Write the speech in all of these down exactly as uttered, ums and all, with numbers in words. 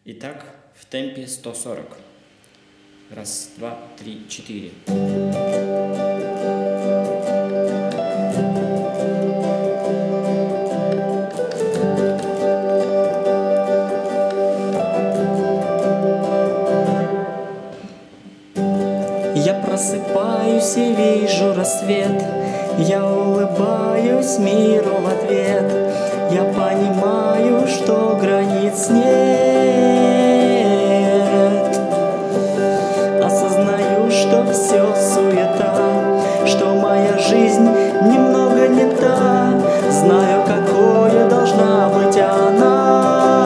Итак, в темпе сто сорок. Раз, два, три, четыре. Я просыпаюсь и вижу рассвет, я улыбаюсь миру в ответ. Я понимаю, что границ нет. Осознаю, что все суета, что моя жизнь немного не та. Знаю, какой должна быть она.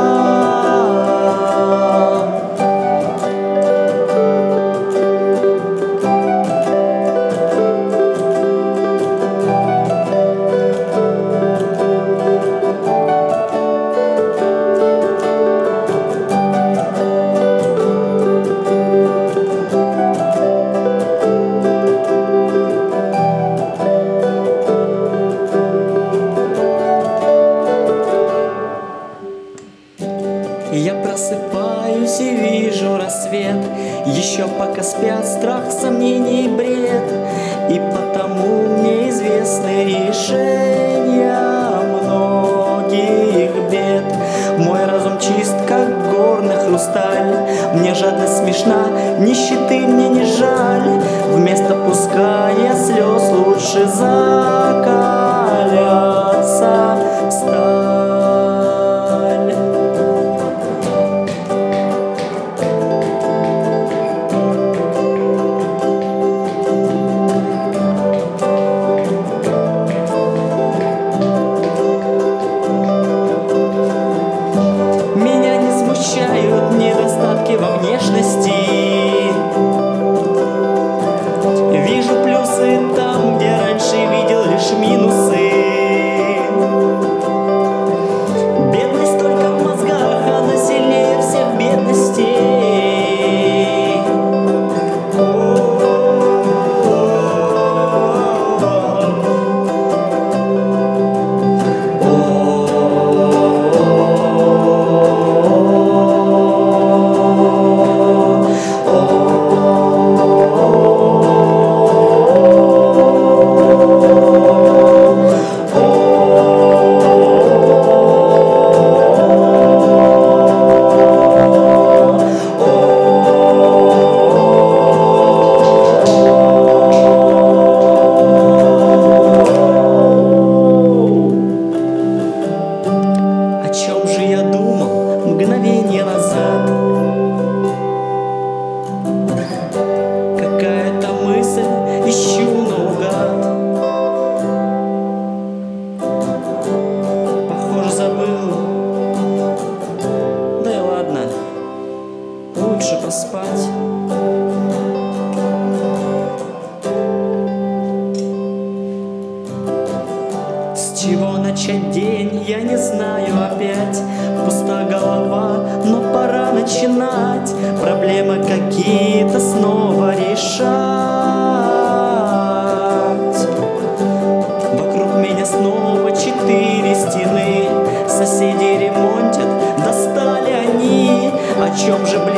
Я просыпаюсь и вижу рассвет, еще пока спят страх, сомнений и бред. И потому мне известны решения многих бед. Мой разум чист, как горный хрусталь. Мне жадность смешна, нищеты мне не жаль. Вместо пускания слез лучше закаляться в сталь. Смущают недостатки во внешности. Вижу плюсы там, где раньше видел лишь минусы. Бедность только в мозгах, она сильнее всех бедностей. О чем же я думал мгновение назад? Какая-то мысль ищу наугад. Похоже, забыл. Да и ладно, лучше поспать. С чего начать день, я не знаю опять. Пуста голова, но пора начинать. Проблемы какие-то снова решать. Вокруг меня снова четыре стены. Соседи ремонтят, достали они. О чем же, блин?